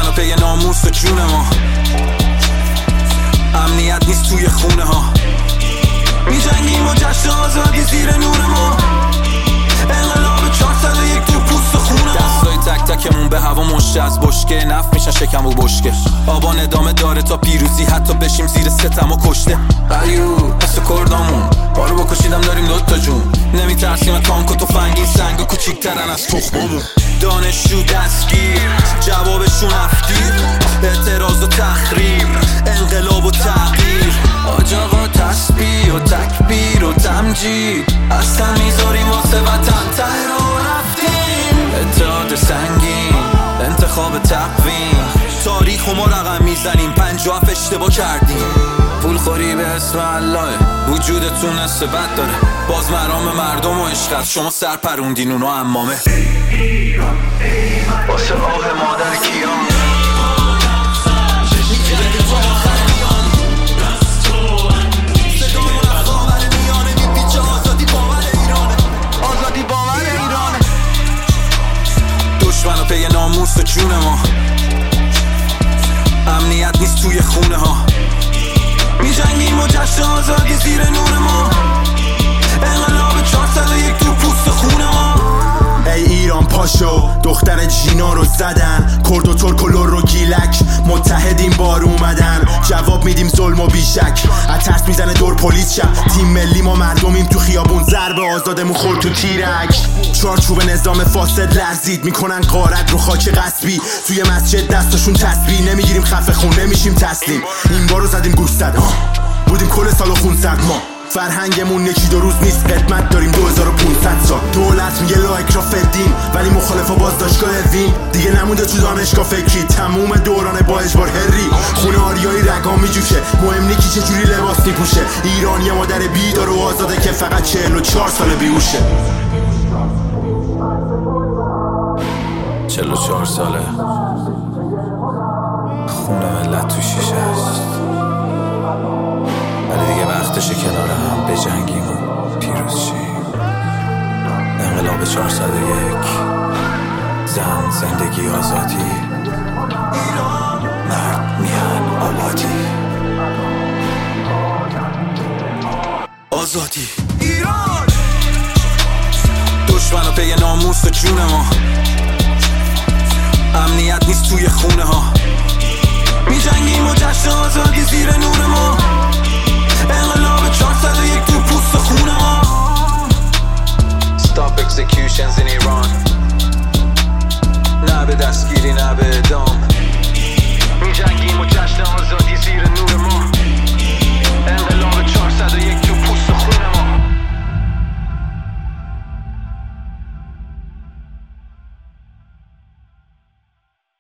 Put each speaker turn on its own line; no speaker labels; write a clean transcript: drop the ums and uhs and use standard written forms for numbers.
و پی ناموس و جون ما. امنیت نیست توی خونه ها، میجنگیم و جشن آزادی زیر نور ما. انقلاب 401 تو پوست خونه ما. دستای تک تکمون به هوا مشته از بشکه، نفت میشن شکم و بشکه. آبان ادامه داره تا پیروزی، حتی بشیم زیر ستم و کشته. علیو مثل کردامون بارو بکشیدم داریم دوتا جون. نمیترسیم تانک و تفنگی، سنگ و کوچیکترن از تخممون. دانشجو دستگیر، جوابشون افگیر، اعتراض و تخریب، انقلاب و تغییر. آج آقا تسبیح و تکبیر و تمجید، اصلا میذاریم واسه وطن ته رو رفتیم. اتحاد سنگین، انتخاب تقویم، تاریخ و ما رقم میزنیم، 57 اشتباه کردیم. پول خوری به اسم الله، وجودتون نصف بد داره، باز مرام مردم و عشقت، شما سر پروندین اونو امامه. واسه آه مادر کیان، دشمن و پی ناموس و جون ما. امنیت نیست توی خونه ها، میجنگیم و جشن آزادی زیر نور ما. انقلاب 401 تو پوست خونه ما.
ای ایران پاشو، دختر جینا رو زدن، کرد و ترک و لر و گیلک، متحدین بار اومدن، جواب میدیم ظلم و بیشک. اترس میزنه دور پلیس شب، تیم ملی ما مردمیم تو خیابون، ضرب آزادمون خورد تو تیرک. چارچوب نظام فاسد لرزید، میکنن غارت رو خاک غصبی، توی مسجد دستشون تسبیح، نمیگیریم خفه خون نمیشیم تسلیم. این بارو زدیم گوش زد، بودیم کل سال و خون سرد ما. فرهنگمون یکی دو روز نیست، قدمت داریم 2500 سال. دولت میگه لایک را فدین، ولی مخالفا بازداشتگاه وین. دیگه نمونده تو دانشگاه فکری، تموم دوران با اجبار هری. خونه آریایی رگا میجوشه، مهم نی کی چجوری لباس میپوشه. ایرانی مادر بیدار و آزاده که فقط 44 سال بیهوشه.
44 ساله خون ملت تو شیشه است، ولی دیگه وقتشه کنار هم بجنگیم و پیروز شیم. انقلاب 401، زن، زندگی، آزادی، مرد، میهن، آبادی. آزادی ایران، دشمن و پی ناموس و جون ما. امنیت نیست توی خونه ها، میجنگیم و جشن آزادی زیر نور ما.